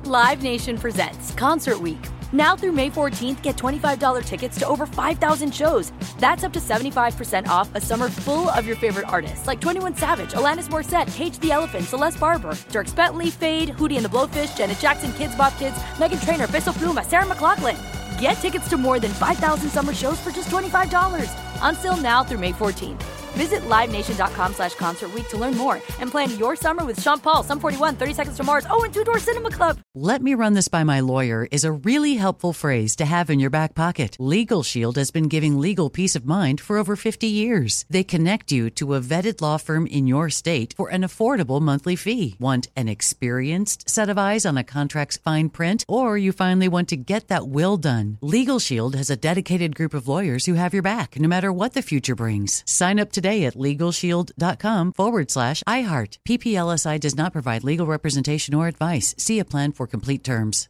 Live Nation presents Concert Week. Now through May 14th, get $25 tickets to over 5,000 shows. That's up to 75% off a summer full of your favorite artists like 21 Savage, Alanis Morissette, Cage the Elephant, Celeste Barber, Dierks Bentley, Fade, Hootie and the Blowfish, Janet Jackson, Kidz Bop Kids, Meghan Trainor, Peso Pluma, Sarah McLachlan. Get tickets to more than 5,000 summer shows for just $25. Until now through May 14th. Visit LiveNation.com/Concert Week to learn more and plan your summer with Sean Paul, Sum 41, 30 Seconds to Mars, and Two Door Cinema Club. Let me run this by my lawyer is a really helpful phrase to have in your back pocket. Legal Shield has been giving legal peace of mind for over 50 years. They connect you to a vetted law firm in your state for an affordable monthly fee. Want an experienced set of eyes on a contract's fine print? Or you finally want to get that will done? Legal Shield has a dedicated group of lawyers who have your back, no matter what the future brings. Sign up today at LegalShield.com/iHeart. PPLSI does not provide legal representation or advice. See a plan for complete terms.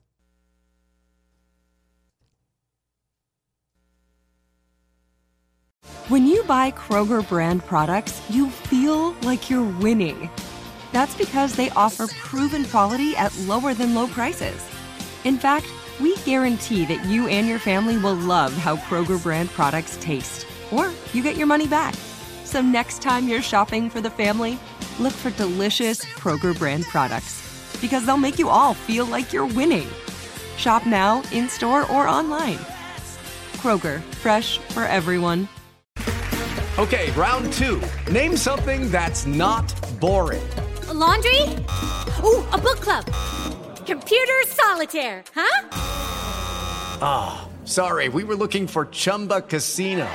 When you buy Kroger brand products, you feel like you're winning. That's because they offer proven quality at lower than low prices. In fact, we guarantee that you and your family will love how Kroger brand products taste, or you get your money back. So next time you're shopping for the family, look for delicious Kroger brand products, because they'll make you all feel like you're winning. Shop now, in-store, or online. Kroger, fresh for everyone. Okay, round two. Name something that's not boring. A laundry? Ooh, a book club. Computer solitaire, huh? Ah, sorry, we were looking for Chumba Casino.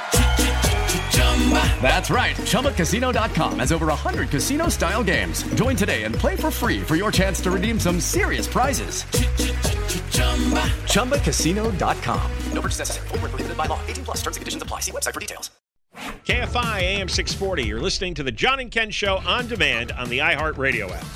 That's right. ChumbaCasino.com has over 100 casino-style games. Join today and play for free for your chance to redeem some serious prizes. ChumbaCasino.com. No purchase necessary. Void where prohibited by law. 18 plus. Terms and conditions apply. See website for details. KFI AM 640. You're listening to the John and Ken Show on demand on the iHeartRadio app.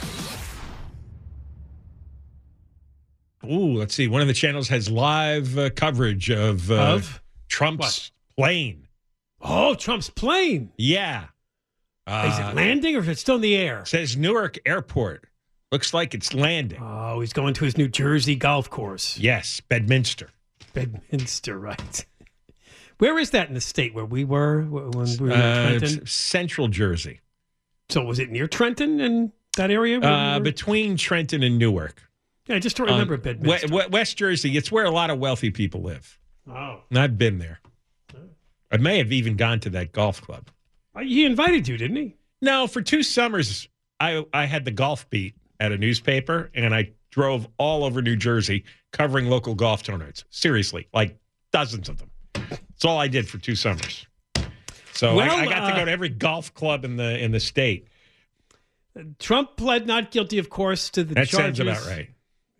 Ooh, let's see. One of the channels has live coverage of Trump's plane. Oh, Trump's plane. Yeah. Is it landing or is it still in the air? Says Newark Airport. Looks like it's landing. Oh, he's going to his New Jersey golf course. Yes, Bedminster. Bedminster, right. Where is that in the state where we were when we were in Trenton? Central Jersey. So was it near Trenton and that area? Between Trenton and Newark. Yeah, I just don't remember Bedminster. West Jersey, it's where a lot of wealthy people live. Oh. And I've been there. I may have even gone to that golf club. He invited you, didn't he? No, for 2 summers, I had the golf beat at a newspaper, and I drove all over New Jersey covering local golf tournaments. Seriously, like dozens of them. That's all I did for 2 summers. So I got to go to every golf club in the state. Trump pled not guilty, of course, to the charges. That sounds about right.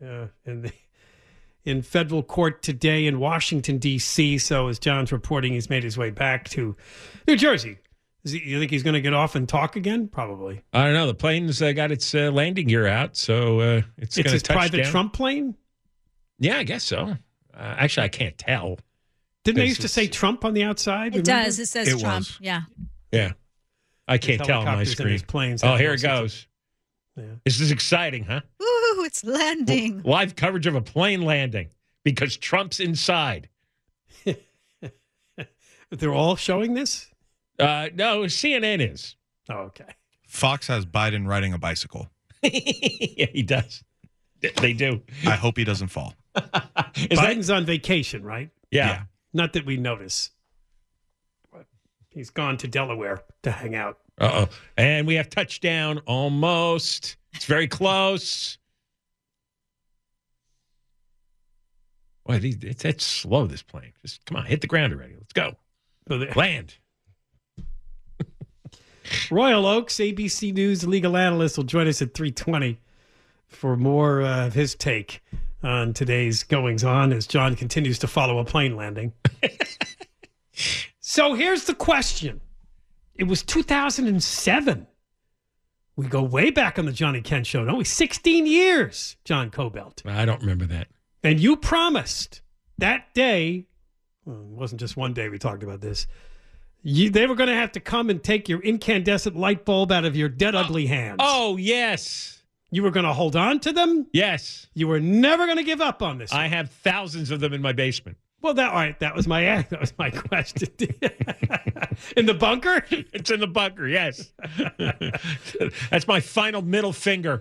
In federal court today in Washington, D.C. So as John's reporting, he's made his way back to New Jersey. You think he's going to get off and talk again? Probably. I don't know. The plane's got its landing gear out, so it's going to touch down. It's his private Trump plane? Yeah, I guess so. Actually, I can't tell. Didn't they used to say Trump on the outside? It does. It says Trump. Yeah. Yeah. I can't tell on my screen. Planes oh, here it goes. Yeah. This is exciting, huh? Ooh, it's landing. Live coverage of a plane landing because Trump's inside. They're all showing this? No, CNN is. Oh, okay. Fox has Biden riding a bicycle. Yeah, he does. They do. I hope he doesn't fall. Biden's on vacation, right? Yeah. Not that we notice. But he's gone to Delaware to hang out. Uh-oh. And we have touchdown almost. It's very close. Boy, it's slow, this plane. Just come on, hit the ground already. Let's go. Land. Royal Oaks, ABC News legal analyst, will join us at 3:20 for more of his take on today's goings-on as John continues to follow a plane landing. So here's the question. It was 2007. We go way back on the Johnny Kent Show, don't we? 16 years, John Cobelt. I don't remember that. And you promised that day, well, it wasn't just one day we talked about this, they were going to have to come and take your incandescent light bulb out of your dead ugly hands. Oh, yes. You were going to hold on to them? Yes. You were never going to give up on this. I have thousands of them in my basement. Well, that was my question. In the bunker? It's in the bunker, yes. That's my final middle finger.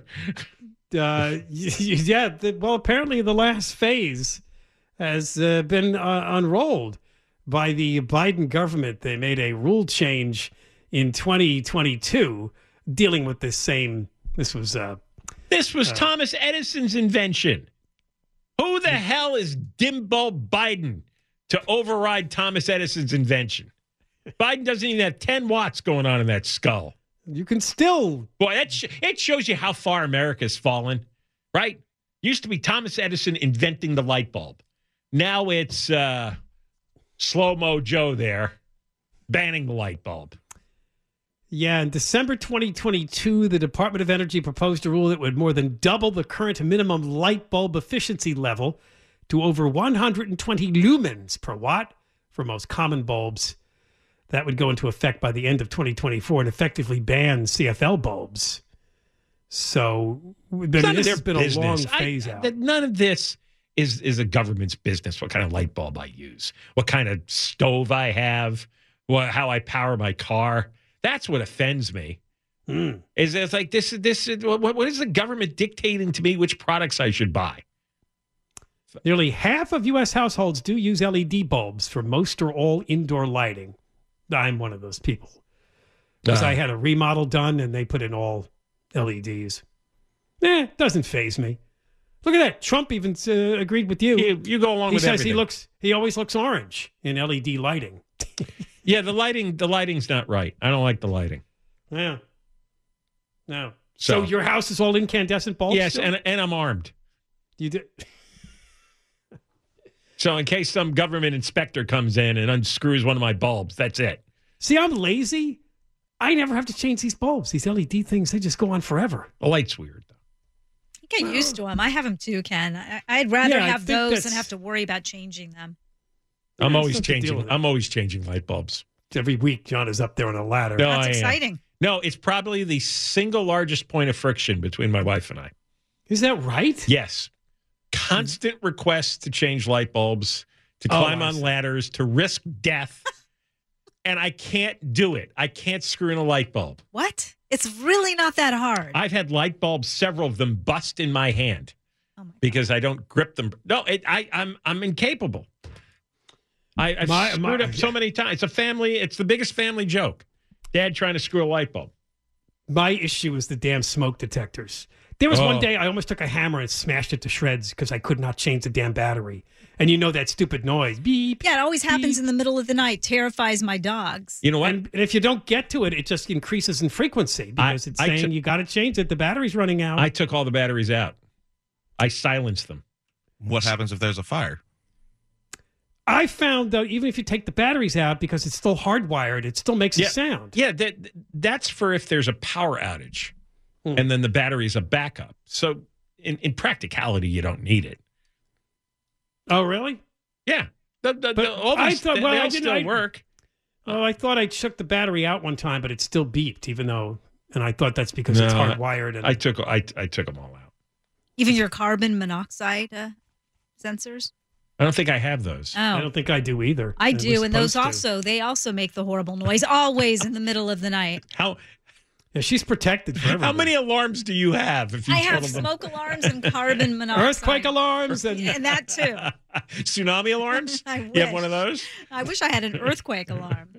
Well, apparently the last phase has been unrolled by the Biden government. They made a rule change in 2022 dealing with this same. This was Thomas Edison's invention. Who the hell is Dimbo Biden to override Thomas Edison's invention? Biden doesn't even have 10 watts going on in that skull. You can still... Boy, it shows you how far America's fallen, right? Used to be Thomas Edison inventing the light bulb. Now it's Slow-Mo Joe there banning the light bulb. Yeah, in December 2022, the Department of Energy proposed a rule that would more than double the current minimum light bulb efficiency level to over 120 lumens per watt for most common bulbs. That would go into effect by the end of 2024 and effectively ban CFL bulbs. So, this has been a long phase out. None of this is a government's business, what kind of light bulb I use, what kind of stove I have, how I power my car. That's what offends me. It's like this. What is the government dictating to me which products I should buy? Nearly half of U.S. households do use LED bulbs for most or all indoor lighting. I'm one of those people because I had a remodel done and they put in all LEDs. It doesn't faze me. Look at that. Trump even agreed with you. You go along with everything. He says he always looks orange in LED lighting. Yeah, the lighting's not right. I don't like the lighting. Yeah. No. So your house is all incandescent bulbs? Yes, still? and I'm armed. You do. So in case some government inspector comes in and unscrews one of my bulbs, that's it. See, I'm lazy. I never have to change these bulbs. These LED things, they just go on forever. The light's weird, though. You get used to them. I have them too, Ken. I'd rather have those than have to worry about changing them. I'm always changing light bulbs. Every week, John is up there on a ladder. No, That's exciting. No, it's probably the single largest point of friction between my wife and I. Is that right? Yes. Constant requests to change light bulbs, to climb on ladders, to risk death. And I can't do it. I can't screw in a light bulb. What? It's really not that hard. I've had light bulbs, several of them, bust in my hand because I don't grip them. No, I'm incapable. I've screwed up so many times. It's the biggest family joke. Dad trying to screw a light bulb. My issue is the damn smoke detectors. There was one day I almost took a hammer and smashed it to shreds because I could not change the damn battery. And you know that stupid noise. Beep. Yeah, it always happens in the middle of the night. Terrifies my dogs. You know what? And if you don't get to it, it just increases in frequency because it's saying you got to change it. The battery's running out. I took all the batteries out. I silenced them. What happens if there's a fire? I found, though, even if you take the batteries out, because it's still hardwired, it still makes a sound. Yeah, that's for if there's a power outage, and then the battery's a backup. So in practicality, you don't need it. Oh, really? Yeah. They still work. Oh, I thought I shook the battery out one time, but it still beeped, even though, and I thought that's because it's hardwired. And I took them all out. Even your carbon monoxide sensors? I don't think I have those. Oh. I don't think I do either. I do, and those they also make the horrible noise, always in the middle of the night. Yeah, she's protected forever. How many alarms do you have? I have smoke alarms and carbon monoxide. Earthquake alarms. And that too. Tsunami alarms? I wish. You have one of those? I wish I had an earthquake alarm.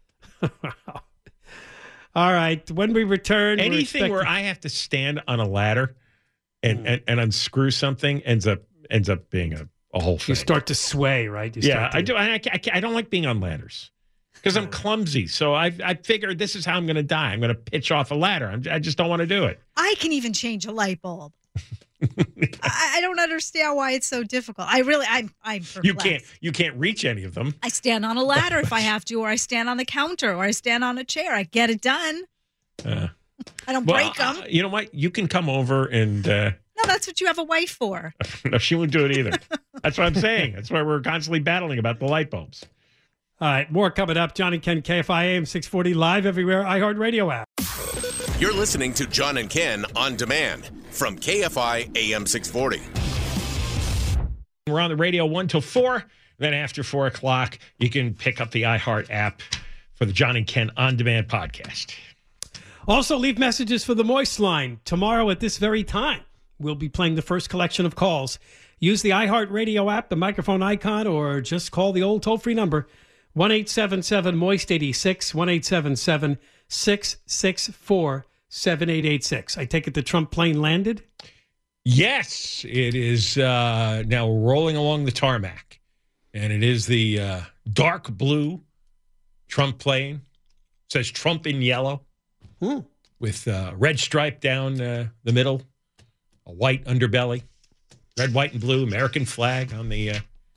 All right. When we return, anything where I have to stand on a ladder and unscrew something ends up being a whole thing. You start to sway, right? I do. I don't like being on ladders because I'm clumsy. So I figured this is how I'm going to die. I'm going to pitch off a ladder. I just don't want to do it. I can even change a light bulb. I don't understand why it's so difficult. I'm perplexed. You can't reach any of them. I stand on a ladder if I have to, or I stand on the counter, or I stand on a chair. I get it done. I don't break them. You know what? You can come over and. No, that's what you have a wife for. No, she won't do it either. That's what I'm saying. That's why we're constantly battling about the light bulbs. All right, more coming up. John and Ken, KFI AM 640, live everywhere, iHeartRadio app. You're listening to John and Ken on demand. from KFI AM 640. We're on the radio 1 till 4. Then after 4 o'clock, you can pick up the iHeart app for the John and Ken On Demand podcast. Also, leave messages for the Moist Line. Tomorrow at this very time, we'll be playing the first collection of calls. Use the iHeart Radio app, the microphone icon, or just call the old toll-free number, 1-877-MOIST-86, 1-877-664-7886. I take it the Trump plane landed? Yes, it is now rolling along the tarmac. And it is the dark blue Trump plane. It says Trump in yellow with red stripe down the middle, a white underbelly, red, white, and blue American flag on the...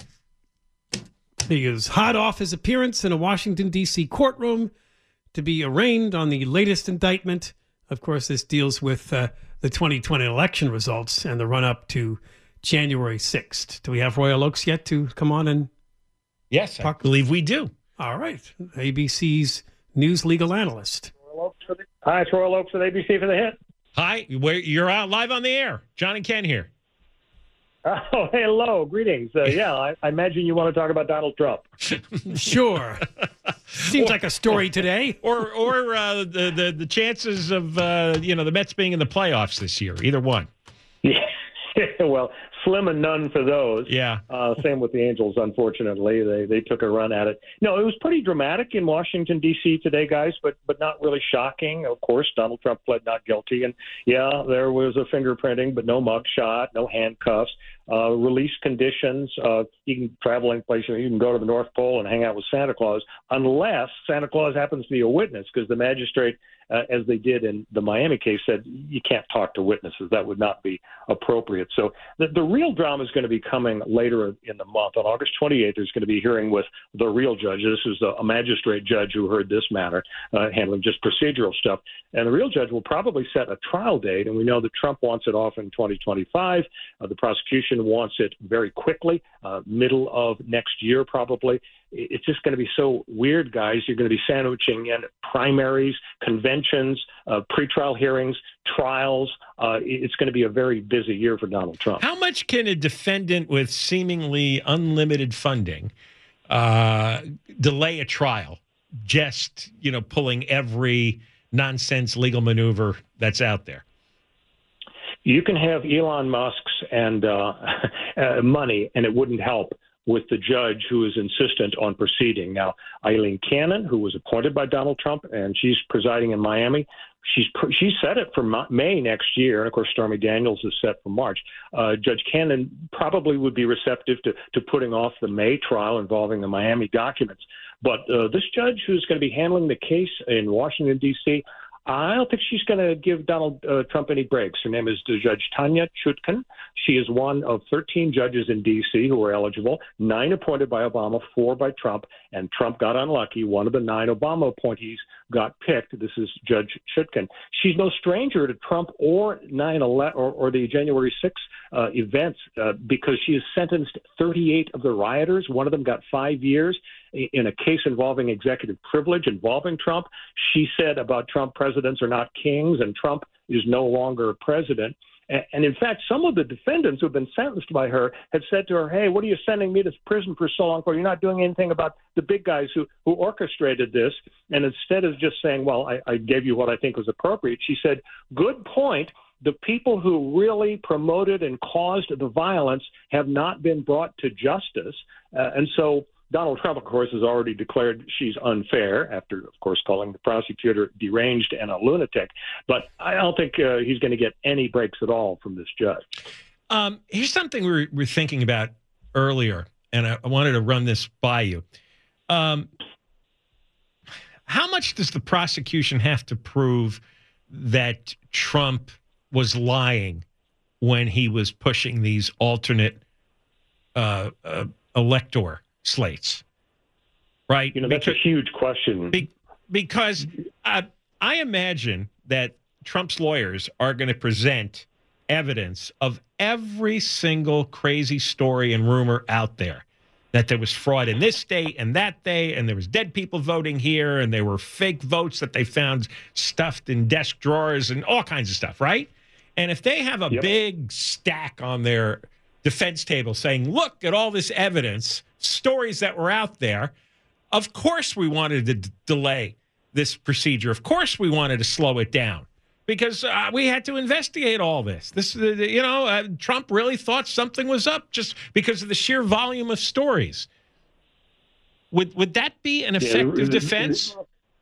He is hot off his appearance in a Washington, D.C. courtroom to be arraigned on the latest indictment. Of course, this deals with the 2020 election results and the run-up to January 6th. Do we have Royal Oakes yet to come on and Yes, talk? I believe we do. All right. ABC's news legal analyst. Hi, it's Royal Oakes with ABC for the Hit. Hi, you're out live on the air. John and Ken here. Oh, hello. Greetings. I imagine you want to talk about Donald Trump. Sure. Seems like a story today. Or the chances of, the Mets being in the playoffs this year. Either one. Yeah. Well, slim and none for those. Yeah. Same with the Angels, unfortunately. They took a run at it. No, it was pretty dramatic in Washington, D.C. today, guys, but not really shocking. Of course, Donald Trump pled not guilty. And, yeah, there was a fingerprinting, but no mugshot, no handcuffs. Release conditions. You can travel any place. You can go to the North Pole and hang out with Santa Claus, unless Santa Claus happens to be a witness, because the magistrate, as they did in the Miami case, said you can't talk to witnesses. That would not be appropriate. So the real drama is going to be coming later in the month. On August 28th, there's going to be a hearing with the real judge. This is a magistrate judge who heard this matter, handling just procedural stuff. And the real judge will probably set a trial date, and we know that Trump wants it off in 2025. The prosecution wants it very quickly, middle of next year probably. It's just going to be so weird, guys. You're going to be sandwiching in primaries, conventions, pretrial hearings, trials. It's going to be a very busy year for Donald Trump. How much can a defendant with seemingly unlimited funding delay a trial? Just, pulling every nonsense legal maneuver that's out there. You can have Elon Musk's and money, and it wouldn't help with the judge who is insistent on proceeding. Now, Eileen Cannon, who was appointed by Donald Trump, and she's presiding in Miami, she set it for May next year. And, of course, Stormy Daniels is set for March. Judge Cannon probably would be receptive to putting off the May trial involving the Miami documents. But this judge who's going to be handling the case in Washington, D.C., I don't think she's going to give Donald Trump any breaks. Her name is Judge Tanya Chutkan. She is one of 13 judges in D.C. who are eligible, 9 appointed by Obama, 4 by Trump, and Trump got unlucky. One of the 9 Obama appointees got picked. This is Judge Chutkan. She's no stranger to Trump or 9/11 or the January 6th events because she has sentenced 38 of the rioters. One of them got 5 years in a case involving executive privilege involving Trump. She said about Trump, presidents are not kings, and Trump is no longer a president. And in fact, some of the defendants who have been sentenced by her have said to her, hey, what are you sending me to prison for so long for? You're not doing anything about the big guys who orchestrated this. And instead of just saying, well, I gave you what I think was appropriate, she said, good point. The people who really promoted and caused the violence have not been brought to justice. And so Donald Trump, of course, has already declared she's unfair after, of course, calling the prosecutor deranged and a lunatic. But I don't think he's going to get any breaks at all from this judge. Here's something we were thinking about earlier, and I wanted to run this by you. How much does the prosecution have to prove that Trump was lying when he was pushing these alternate elector slates, right? That's a huge question. Because I imagine that Trump's lawyers are going to present evidence of every single crazy story and rumor out there, that there was fraud in this state and that day, and there was dead people voting here, and there were fake votes that they found stuffed in desk drawers and all kinds of stuff, right? And if they have a big stack on their defense table saying, look at all this evidence, stories that were out there, of course we wanted to delay this procedure. Of course we wanted to slow it down because we had to investigate all this. Trump really thought something was up just because of the sheer volume of stories. Would that be an effective defense?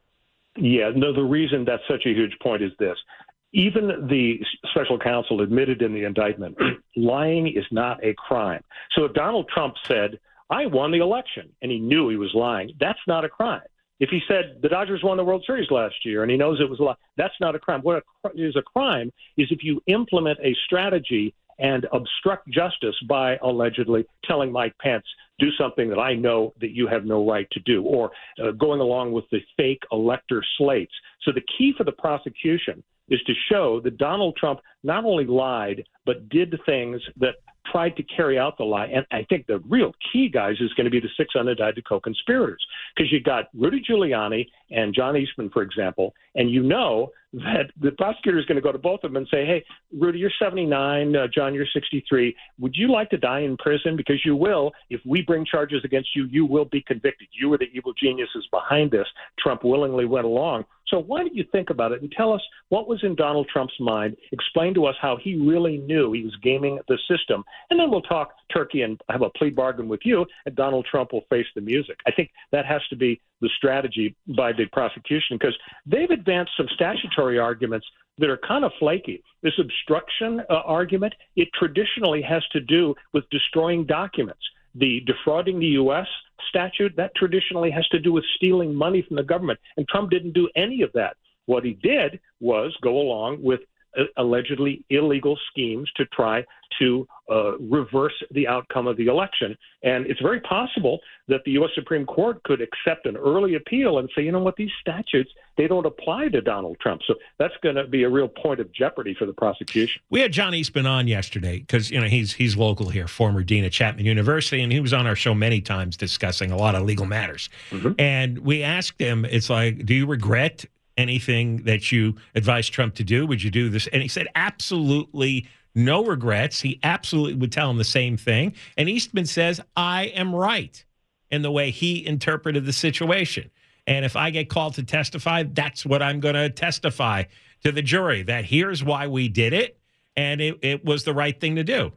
Yeah, no, the reason that's such a huge point is this. Even the special counsel admitted in the indictment, lying is not a crime. So if Donald Trump said, I won the election, and he knew he was lying, that's not a crime. If he said the Dodgers won the World Series last year and he knows it was a lie, that's not a crime. What is a crime is if you implement a strategy and obstruct justice by allegedly telling Mike Pence, do something that I know that you have no right to do, or going along with the fake elector slates. So the key for the prosecution is to show that Donald Trump not only lied, but did things that tried to carry out the lie. And I think the real key, guys, is going to be the 6 unindicted co-conspirators, because you got Rudy Giuliani and John Eastman, for example, and you know that the prosecutor is going to go to both of them and say, hey, Rudy, you're 79, John, you're 63. Would you like to die in prison? Because you will. If we bring charges against you, you will be convicted. You were the evil geniuses behind this. Trump willingly went along. So why don't you think about it and tell us what was in Donald Trump's mind? Explain to us how he really knew he was gaming the system. And then we'll talk turkey and have a plea bargain with you, and Donald Trump will face the music. I think that has to be the strategy by the prosecution, because they've advanced some statutory arguments that are kind of flaky. This obstruction argument, it traditionally has to do with destroying documents. The defrauding the U.S. statute, that traditionally has to do with stealing money from the government. And Trump didn't do any of that. What he did was go along with allegedly illegal schemes to try to reverse the outcome of the election. And it's very possible that the U.S. Supreme Court could accept an early appeal and say, you know what, these statutes, they don't apply to Donald Trump. So that's going to be a real point of jeopardy for the prosecution. We had John Eastman on yesterday because, he's local here, former dean at Chapman University, and he was on our show many times discussing a lot of legal matters. Mm-hmm. And we asked him, it's like, do you regret anything that you advised Trump to do? Would you do this? And he said, absolutely no regrets. He absolutely would tell him the same thing. And Eastman says, I am right in the way he interpreted the situation. And if I get called to testify, that's what I'm going to testify to the jury, that here's why we did it, and it was the right thing to do.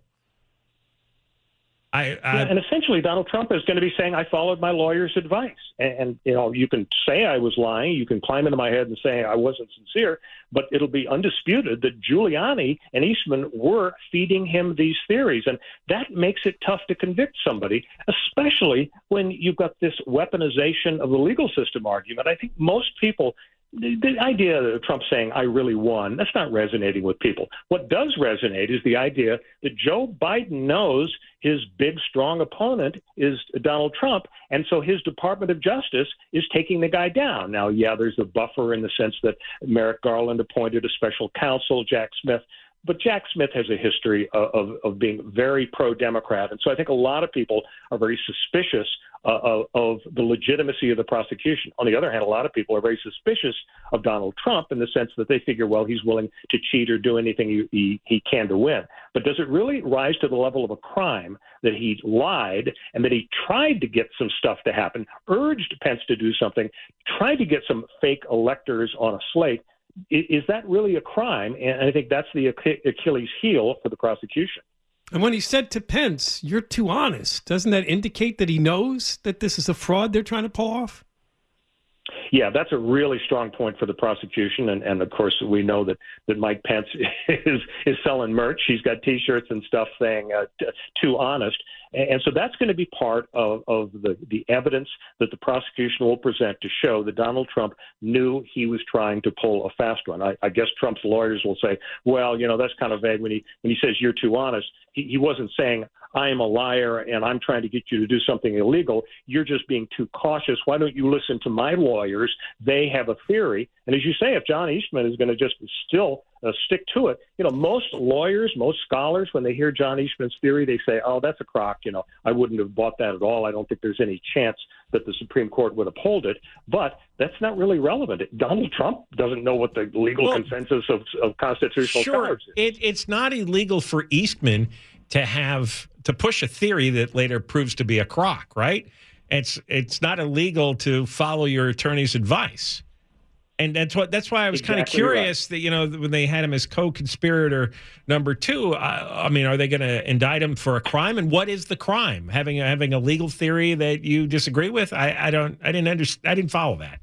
And essentially, Donald Trump is going to be saying, I followed my lawyer's advice. And you can say I was lying. You can climb into my head and say I wasn't sincere. But it'll be undisputed that Giuliani and Eastman were feeding him these theories. And that makes it tough to convict somebody, especially when you've got this weaponization of the legal system argument. I think most people, the idea of Trump saying, I really won, that's not resonating with people. What does resonate is the idea that Joe Biden knows his big, strong opponent is Donald Trump, and so his Department of Justice is taking the guy down. Now, yeah, there's a buffer in the sense that Merrick Garland appointed a special counsel, Jack Smith, but Jack Smith has a history of being very pro-Democrat, and so I think a lot of people are very suspicious of the legitimacy of the prosecution. On the other hand, a lot of people are very suspicious of Donald Trump in the sense that they figure, well, he's willing to cheat or do anything he can to win. But does it really rise to the level of a crime that he lied and that he tried to get some stuff to happen, urged Pence to do something, tried to get some fake electors on a slate? Is that really a crime? And I think that's the Achilles heel for the prosecution. And when he said to Pence, you're too honest, doesn't that indicate that he knows that this is a fraud they're trying to pull off? Yeah, that's a really strong point for the prosecution. And of course, we know that Mike Pence is selling merch. He's got T-shirts and stuff saying too honest. And so that's going to be part of the evidence that the prosecution will present to show that Donald Trump knew he was trying to pull a fast one. I guess Trump's lawyers will say, well, that's kind of vague when he says you're too honest. He wasn't saying I am a liar and I'm trying to get you to do something illegal. You're just being too cautious. Why don't you listen to my lawyers? They have a theory. And as you say, if John Eastman is going to just still stick to it. Most lawyers, most scholars, when they hear John Eastman's theory, they say, oh, that's a crock. I wouldn't have bought that at all. I don't think there's any chance that the Supreme Court would uphold it. But that's not really relevant. Donald Trump doesn't know what the legal consensus of constitutional scholars is. It's not illegal for Eastman to push a theory that later proves to be a crock, right? It's not illegal to follow your attorney's advice. And that's why I was kind of curious that, when they had him as co-conspirator number 2, are they going to indict him for a crime? And what is the crime? Having a legal theory that you disagree with? I didn't follow that.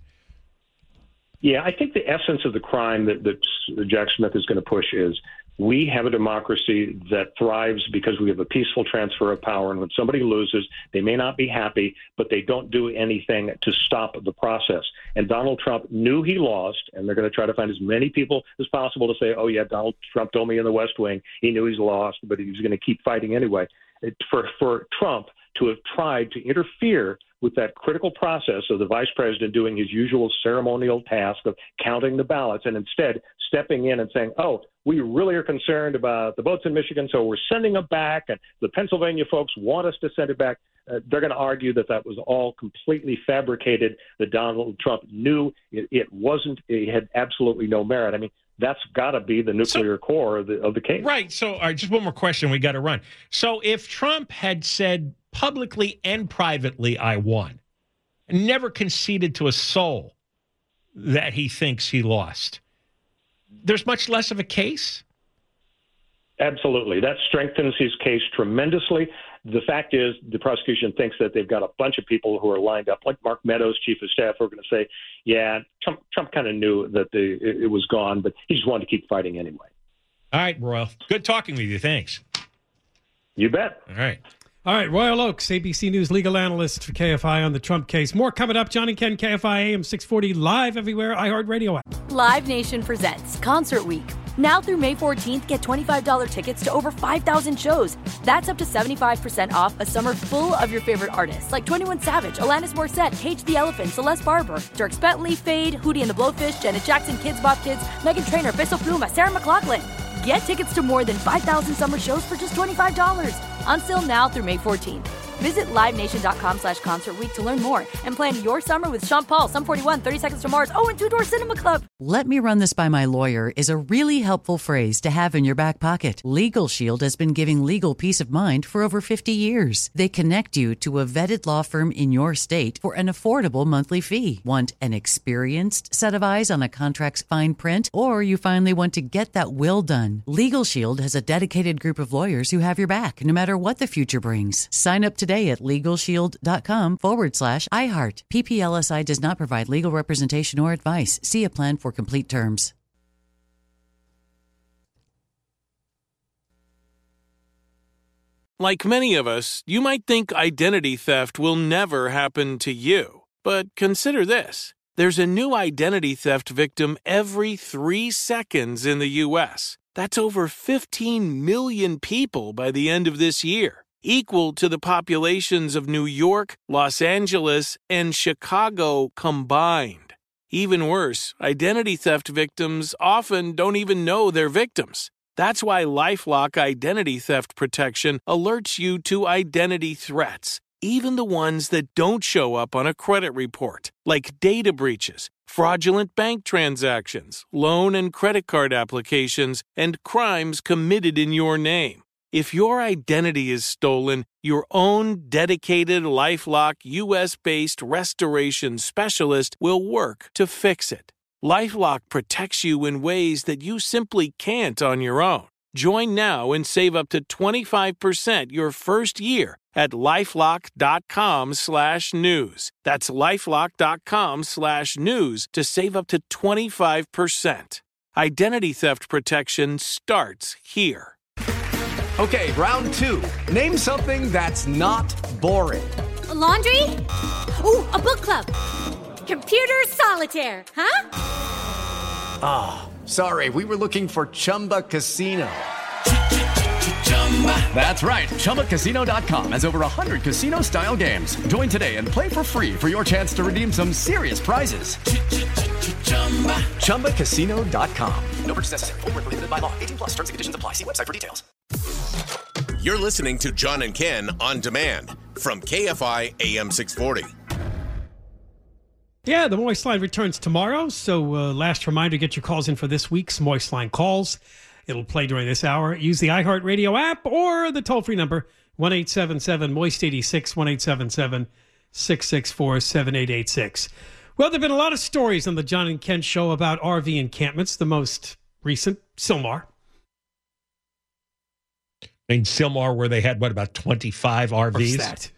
Yeah, I think the essence of the crime that Jack Smith is going to push is we have a democracy that thrives because we have a peaceful transfer of power. And when somebody loses, they may not be happy, but they don't do anything to stop the process. And Donald Trump knew he lost, and they're going to try to find as many people as possible to say, oh, yeah, Donald Trump told me in the West Wing he knew he's lost, but he was going to keep fighting anyway. For Trump to have tried to interfere with that critical process of the vice president doing his usual ceremonial task of counting the ballots and instead stepping in and saying, oh, we really are concerned about the votes in Michigan, so we're sending them back, and the Pennsylvania folks want us to send it back. They're going to argue that was all completely fabricated, that Donald Trump knew it wasn't, it had absolutely no merit. I mean, that's got to be the nuclear core of the case. Right. So, all right, just one more question. We got to run. So if Trump had said publicly and privately, I won, and never conceded to a soul that he thinks he lost, there's much less of a case? Absolutely. That strengthens his case tremendously. The fact is, the prosecution thinks that they've got a bunch of people who are lined up, like Mark Meadows, chief of staff, who are going to say, yeah, Trump kind of knew that it was gone, but he just wanted to keep fighting anyway. All right, Royal. Good talking with you. Thanks. You bet. All right, Royal Oakes, ABC News legal analyst for KFI on the Trump case. More coming up. John and Ken, KFI AM 640, live everywhere, iHeartRadio app. Live Nation presents Concert Week. Now through May 14th, get $25 tickets to over 5,000 shows. That's up to 75% off a summer full of your favorite artists like 21 Savage, Alanis Morissette, Cage the Elephant, Celeste Barber, Dierks Bentley, Fade, Hootie and the Blowfish, Janet Jackson, Kids Bop Kids, Meghan Trainor, Peso Pluma, Sarah McLachlan. Get tickets to more than 5,000 summer shows for just $25. Until now through May 14th. Visit LiveNation.com/Concert Week to learn more and plan your summer with Sean Paul, Sum 41, 30 Seconds to Mars, and Two Door Cinema Club. Let me run this by my lawyer is a really helpful phrase to have in your back pocket. Legal Shield has been giving legal peace of mind for over 50 years. They connect you to a vetted law firm in your state for an affordable monthly fee. Want an experienced set of eyes on a contract's fine print? Or you finally want to get that will done? Legal Shield has a dedicated group of lawyers who have your back, no matter what the future brings. Sign up today at LegalShield.com/iHeart. PPLSI does not provide legal representation or advice. See a plan for complete terms. Like many of us, you might think identity theft will never happen to you. But consider this. There's a new identity theft victim every 3 seconds in the U.S. That's over 15 million people by the end of this year, equal to the populations of New York, Los Angeles, and Chicago combined. Even worse, identity theft victims often don't even know they're victims. That's why LifeLock Identity Theft Protection alerts you to identity threats, even the ones that don't show up on a credit report, like data breaches, fraudulent bank transactions, loan and credit card applications, and crimes committed in your name. If your identity is stolen, your own dedicated LifeLock U.S.-based restoration specialist will work to fix it. LifeLock protects you in ways that you simply can't on your own. Join now and save up to 25% your first year at LifeLock.com/news. That's LifeLock.com/news to save up to 25%. Identity theft protection starts here. Okay, round 2. Name something that's not boring. A laundry? Ooh, a book club. Computer solitaire, huh? Ah, sorry, we were looking for Chumba Casino. That's right, ChumbaCasino.com has over 100 casino-style games. Join today and play for free for your chance to redeem some serious prizes. ChumbaCasino.com. No purchase necessary. Void where prohibited by law. 18 plus terms and conditions apply. See website for details. You're listening to John and Ken on demand from KFI AM 640. Yeah, the Moist Line returns tomorrow. So last reminder, get your calls in for this week's Moist Line calls. It'll play during this hour. Use the iHeartRadio app or the toll-free number, 1-877-MOIST-86, 1-877-664-7886. Well, there have been a lot of stories on the John and Ken show about RV encampments. The most recent, Sylmar. In Sylmar, where they had, about 25 RVs? What's that?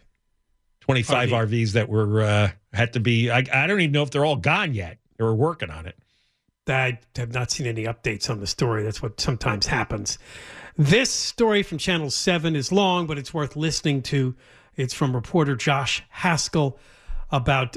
25 RVs that were had to be, I don't even know if they're all gone yet. They were working on it. I have not seen any updates on the story. That's what sometimes happens. This story from Channel 7 is long, but it's worth listening to. It's from reporter Josh Haskell about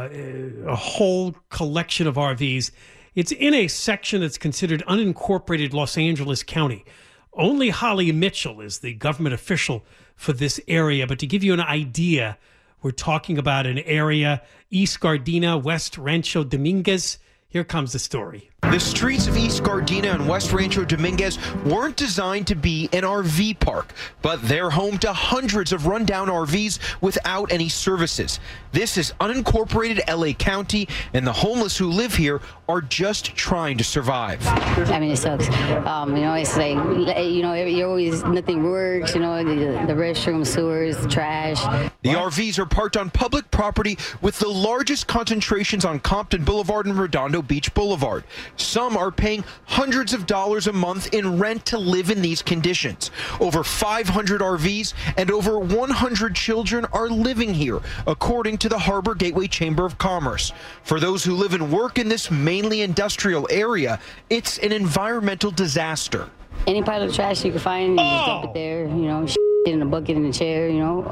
a whole collection of RVs. It's in a section that's considered unincorporated Los Angeles County. Only Holly Mitchell is the government official for this area. But to give you an idea, we're talking about an area, East Gardena, West Rancho Dominguez. Here comes the story. The streets of East Gardena and West Rancho Dominguez weren't designed to be an RV park, but they're home to hundreds of rundown RVs without any services. This is unincorporated LA County, and the homeless who live here are just trying to survive. I mean, it sucks. It's like, you're always, nothing works, the restroom, sewers, trash. The RVs are parked on public property with the largest concentrations on Compton Boulevard and Redondo Beach Boulevard. Some are paying hundreds of dollars a month in rent to live in these conditions. Over 500 RVs and over 100 children are living here, according to the Harbor Gateway Chamber of Commerce. For those who live and work in this mainly industrial area, it's an environmental disaster. Any pile of trash you can find, you just dump it there, shit in a bucket, in a chair,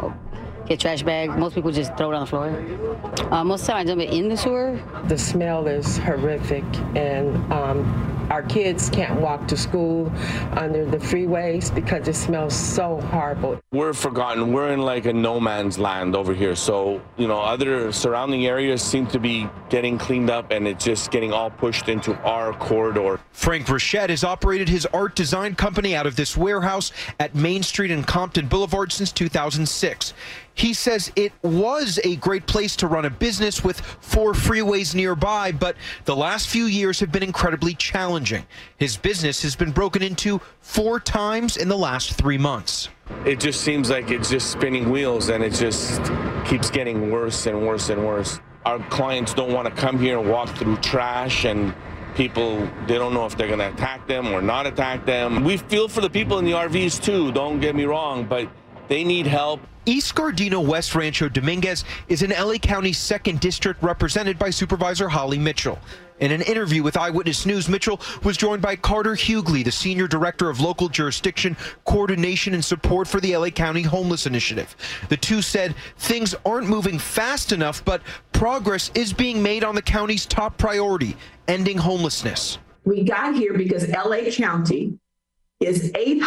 get trash bag. Most people just throw it on the floor. Most of the time I dump it in the sewer. The smell is horrific, and our kids can't walk to school under the freeways because it smells so horrible. We're forgotten. We're in like a no man's land over here. So, other surrounding areas seem to be getting cleaned up, and it's just getting all pushed into our corridor. Frank Rochette has operated his art design company out of this warehouse at Main Street and Compton Boulevard since 2006. He says it was a great place to run a business with 4 freeways nearby, but the last few years have been incredibly challenging. His business has been broken into 4 times in the last 3 months. It just seems like it's just spinning wheels, and it just keeps getting worse and worse and worse. Our clients don't want to come here and walk through trash, and people, they don't know if they're going to attack them or not attack them. We feel for the people in the RVs too, don't get me wrong, but they need help. East Gardena West Rancho Dominguez is in LA County's 2nd District, represented by Supervisor Holly Mitchell. In an interview with Eyewitness News, Mitchell was joined by Carter Hughley, the Senior Director of Local Jurisdiction, Coordination, and Support for the LA County Homeless Initiative. The two said things aren't moving fast enough, but progress is being made on the county's top priority, ending homelessness. We got here because LA County is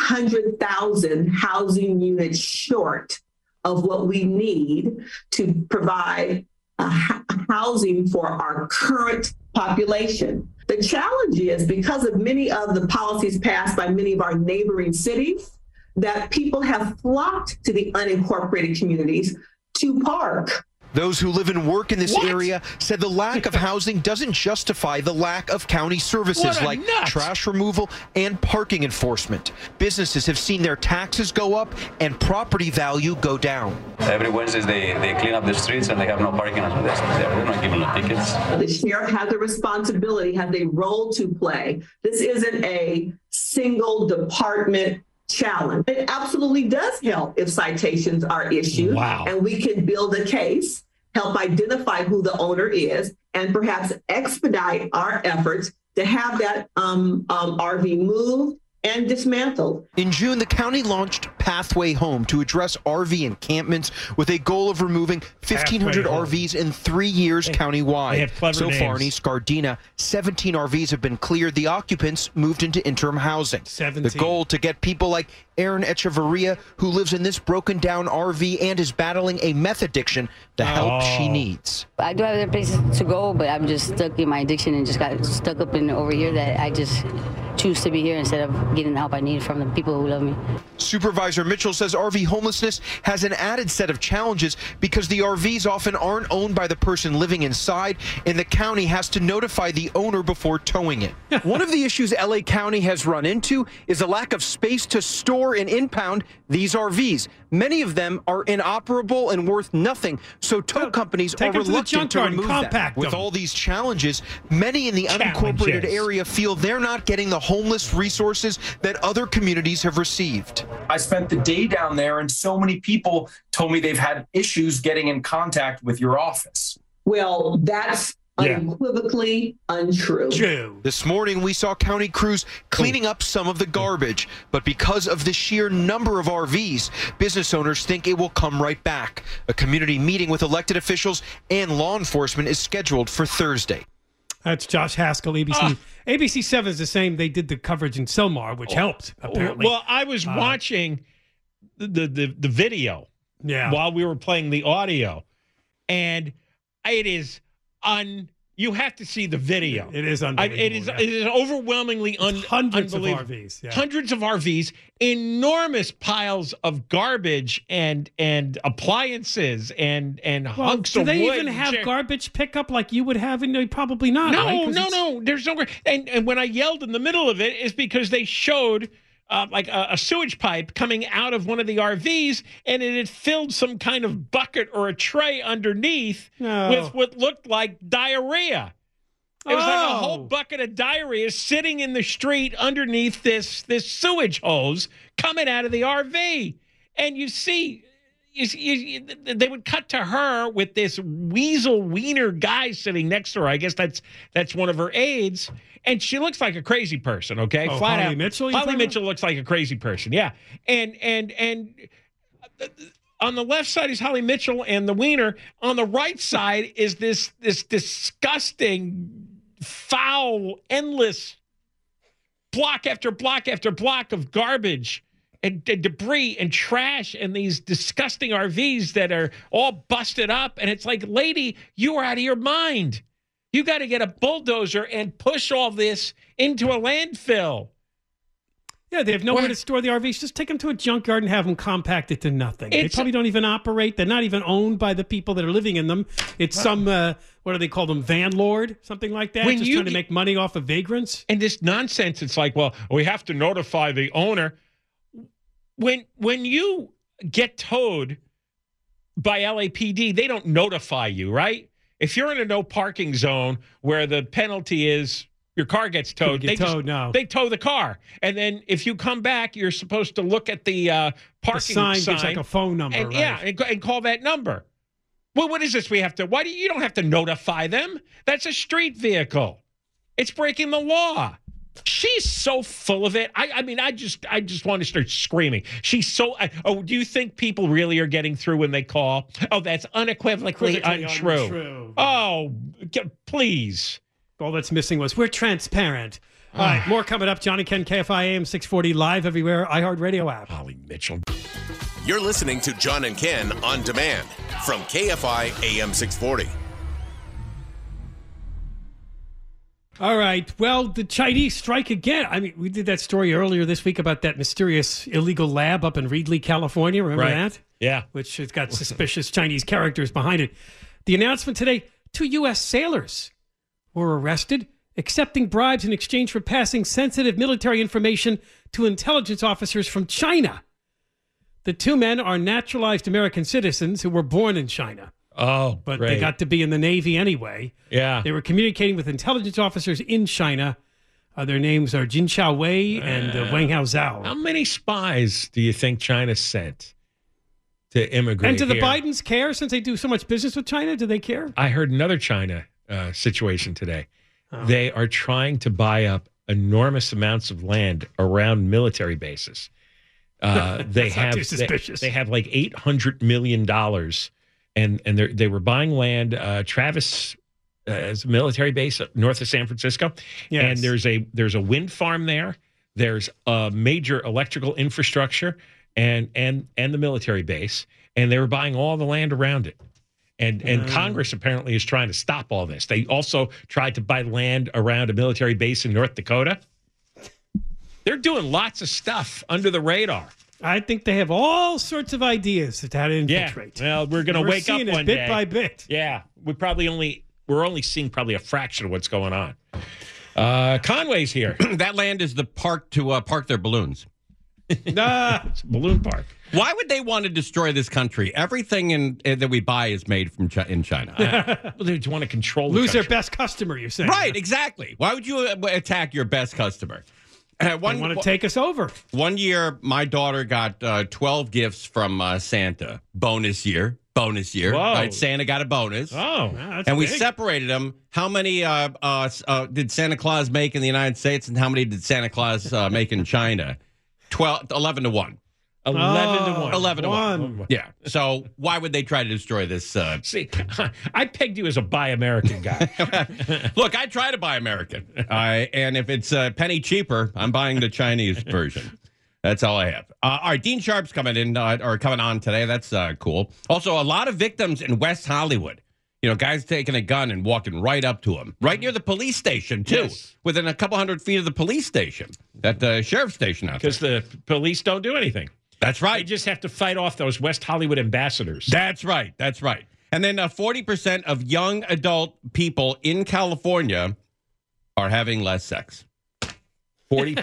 800,000 housing units short of what we need to provide housing for our current population. The challenge is, because of many of the policies passed by many of our neighboring cities, that people have flocked to the unincorporated communities to park. Those who live and work in this area said the lack of housing doesn't justify the lack of county services like trash removal and parking enforcement. Businesses have seen their taxes go up and property value go down. Every Wednesday they clean up the streets and they have no parking. They're not giving the tickets. The sheriff has a responsibility, has a role to play. This isn't a single department challenge. It absolutely does help if citations are issued and we can build a case, help identify who the owner is, and perhaps expedite our efforts to have that RV moved and dismantled. In June, the county launched Pathway Home to address RV encampments with a goal of removing 1,500 RVs in 3 years countywide. They have clever so names. far in East Gardena, 17 RVs have been cleared. The occupants moved into interim housing. 17. The goal to get people like Erin Echeverria, who lives in this broken down RV and is battling a meth addiction, the help she needs. I do have other places to go, but I'm just stuck in my addiction and just got stuck up in over here that I just choose to be here instead of getting the help I need from the people who love me. Supervisor Mitchell says RV homelessness has an added set of challenges because the RVs often aren't owned by the person living inside, and the county has to notify the owner before towing it. One of the issues LA County has run into is a lack of space to store and impound these RVs. Many of them are inoperable and worth nothing, so tow companies are reluctant to remove them. With all these challenges, many in the unincorporated area feel they're not getting the homeless resources that other communities have received. I spent the day down there, and so many people told me they've had issues getting in contact with your office. Well, that's unequivocally untrue. This morning, we saw county crews cleaning up some of the garbage, but because of the sheer number of RVs, business owners think it will come right back. A community meeting with elected officials and law enforcement is scheduled for Thursday. That's Josh Haskell, ABC. ABC 7 is the same. They did the coverage in Selmar, which helped, apparently. Well, I was watching the video while we were playing the audio, and it is you have to see the video. It is unbelievable. It is overwhelmingly hundreds of unbelievable. RVs. Yeah. Hundreds of RVs, enormous piles of garbage and appliances and hunks of wood. Do they even have garbage pickup like you would have? And probably not. No. There's no. And when I yelled in the middle of it is because they showed like a sewage pipe coming out of one of the RVs, and it had filled some kind of bucket or a tray underneath with what looked like diarrhea. It was like a whole bucket of diarrhea sitting in the street underneath this sewage hose coming out of the RV. And you see, they would cut to her with this weasel wiener guy sitting next to her. I guess that's one of her aides. And she looks like a crazy person, okay? Flat Holly out. Mitchell? Holly Mitchell looks like a crazy person, yeah. And on the left side is Holly Mitchell and the wiener. On the right side is this disgusting, foul, endless block after block after block of garbage and debris and trash and these disgusting RVs that are all busted up. And it's like, lady, you are out of your mind. You got to get a bulldozer and push all this into a landfill. Yeah, they have nowhere to store the RVs. Just take them to a junkyard and have them compacted to nothing. They probably don't even operate. They're not even owned by the people that are living in them. It's some, what do they call them, vanlord, something like that, just trying to make money off of vagrants. And this nonsense, it's like, well, we have to notify the owner. When you get towed by LAPD, they don't notify you, right? If you're in a no parking zone where the penalty is your car gets towed, they tow the car. And then if you come back, you're supposed to look at the parking sign. The sign gives like a phone number, and, right? Yeah, and call that number. Well, what is this? You don't have to notify them. That's a street vehicle. It's breaking the law. She's so full of it. I mean, I just want to start screaming. She's so. Do you think people really are getting through when they call? Oh, that's unequivocally untrue. Oh, please. All that's missing was we're transparent. All right, more coming up. John and Ken, KFI AM 640, live everywhere. iHeartRadio app. Holly Mitchell. You're listening to John and Ken on demand from KFI AM 640. All right. Well, the Chinese strike again. I mean, we did that story earlier this week about that mysterious illegal lab up in Reedley, California. Remember that? Yeah. Which has got suspicious Chinese characters behind it. The announcement today, 2 U.S. sailors were arrested, accepting bribes in exchange for passing sensitive military information to intelligence officers from China. The 2 men are naturalized American citizens who were born in China. Oh, but great. They got to be in the Navy anyway. Yeah. They were communicating with intelligence officers in China. Their names are Jin Chao Wei and Wang Hao Zhao. How many spies do you think China sent to immigrate And do the here? Bidens care since they do so much business with China? Do they care? I heard another China situation today. They are trying to buy up enormous amounts of land around military bases. They have like $800 million, and they were buying land. Travis is a military base north of San Francisco, and there's a wind farm there. There's a major electrical infrastructure and the military base, and they were buying all the land around it. And Congress apparently is trying to stop all this. They also tried to buy land around a military base in North Dakota. They're doing lots of stuff under the radar. I think they have all sorts of ideas as to how to infiltrate. Yeah. Well, we're going to wake up one bit day. by bit. Yeah. We're only seeing probably a fraction of what's going on. Conway's here. That land is the park to park their balloons. It's a balloon park. Why would they want to destroy this country? Everything that we buy is made in China. They want to control Lose their best customer, you're saying. Right, exactly. Why would you attack your best customer? They want to take us over. One year, my daughter got 12 gifts from Santa. Bonus year. Whoa. Right? Santa got a bonus. Oh, and we separated them. How many did Santa Claus make in the United States, and how many did Santa Claus make in China? 11 to 1. 11 to 1. 11 to 1. Yeah. So why would they try to destroy this? See, I pegged you as a buy American guy. Look, I try to buy American. And if it's a penny cheaper, I'm buying the Chinese version. That's all I have. All right, Dean Sharp's coming on today. That's cool. Also, a lot of victims in West Hollywood. You know, guys taking a gun and walking right up to him. Right near the police station, too. Yes. Within a couple hundred feet of the police station. At the sheriff's station out there. Because the police don't do anything. That's right. They just have to fight off those West Hollywood ambassadors. That's right. And then 40% of young adult people in California are having less sex. 40%?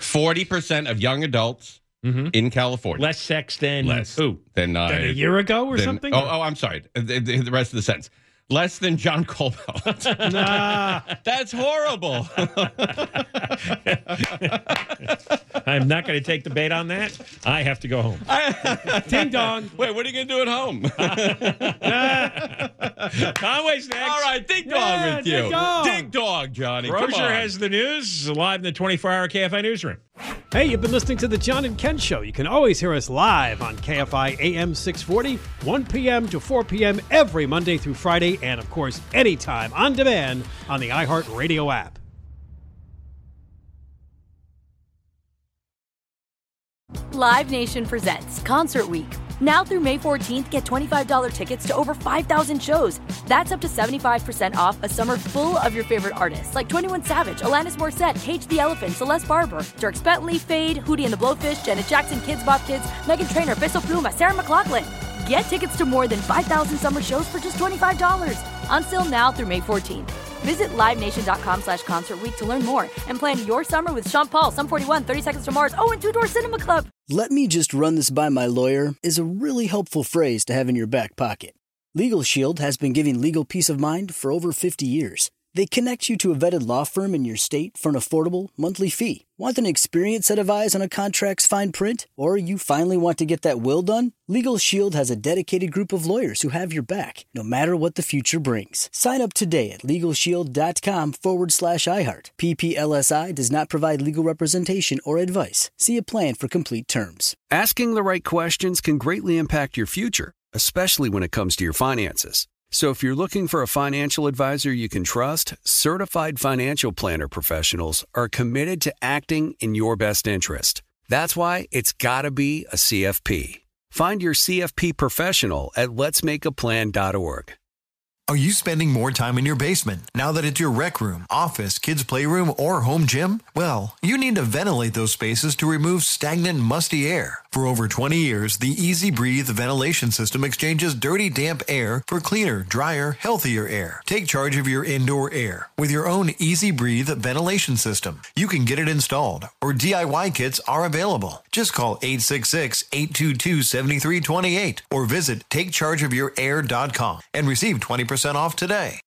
40% of young adults in California. Less sex than who? Than a year ago or something? Oh, I'm sorry. The rest of the sentence. Less than John Colbelt. Nah. That's horrible. I'm not going to take the bait on that. I have to go home. Ding dong. Wait, what are you going to do at home? Conway's next. All right, ding dong with you. Ding dong, Johnny. Rozier has the news live in the 24-hour KFI newsroom. Hey, you've been listening to the John and Ken Show. You can always hear us live on KFI AM 640, 1 p.m. to 4 p.m. every Monday through Friday, and, of course, anytime on demand on the iHeartRadio app. Live Nation presents Concert Week. Now through May 14th, get $25 tickets to over 5,000 shows. That's up to 75% off a summer full of your favorite artists like 21 Savage, Alanis Morissette, Cage the Elephant, Celeste Barber, Dierks Bentley, Fade, Hootie and the Blowfish, Janet Jackson, Kids Bop Kids, Meghan Trainor, Peso Pluma, Sarah McLachlan. Get tickets to more than 5,000 summer shows for just $25. On sale now through May 14th. Visit LiveNation.com/Concert Week to learn more and plan your summer with Sean Paul, Sum 41, 30 Seconds to Mars, and Two Door Cinema Club. "Let me just run this by my lawyer" is a really helpful phrase to have in your back pocket. Legal Shield has been giving legal peace of mind for over 50 years. They connect you to a vetted law firm in your state for an affordable monthly fee. Want an experienced set of eyes on a contract's fine print? Or you finally want to get that will done? Legal Shield has a dedicated group of lawyers who have your back, no matter what the future brings. Sign up today at LegalShield.com/iHeart. PPLSI does not provide legal representation or advice. See a plan for complete terms. Asking the right questions can greatly impact your future, especially when it comes to your finances. So if you're looking for a financial advisor you can trust, certified financial planner professionals are committed to acting in your best interest. That's why it's got to be a CFP. Find your CFP professional at letsmakeaplan.org. Are you spending more time in your basement now that it's your rec room, office, kids' playroom, or home gym? Well, you need to ventilate those spaces to remove stagnant, musty air. For over 20 years, the Easy Breathe ventilation system exchanges dirty, damp air for cleaner, drier, healthier air. Take charge of your indoor air with your own Easy Breathe ventilation system. You can get it installed, or DIY kits are available. Just call 866-822-7328 or visit takechargeofyourair.com and receive 20% off today.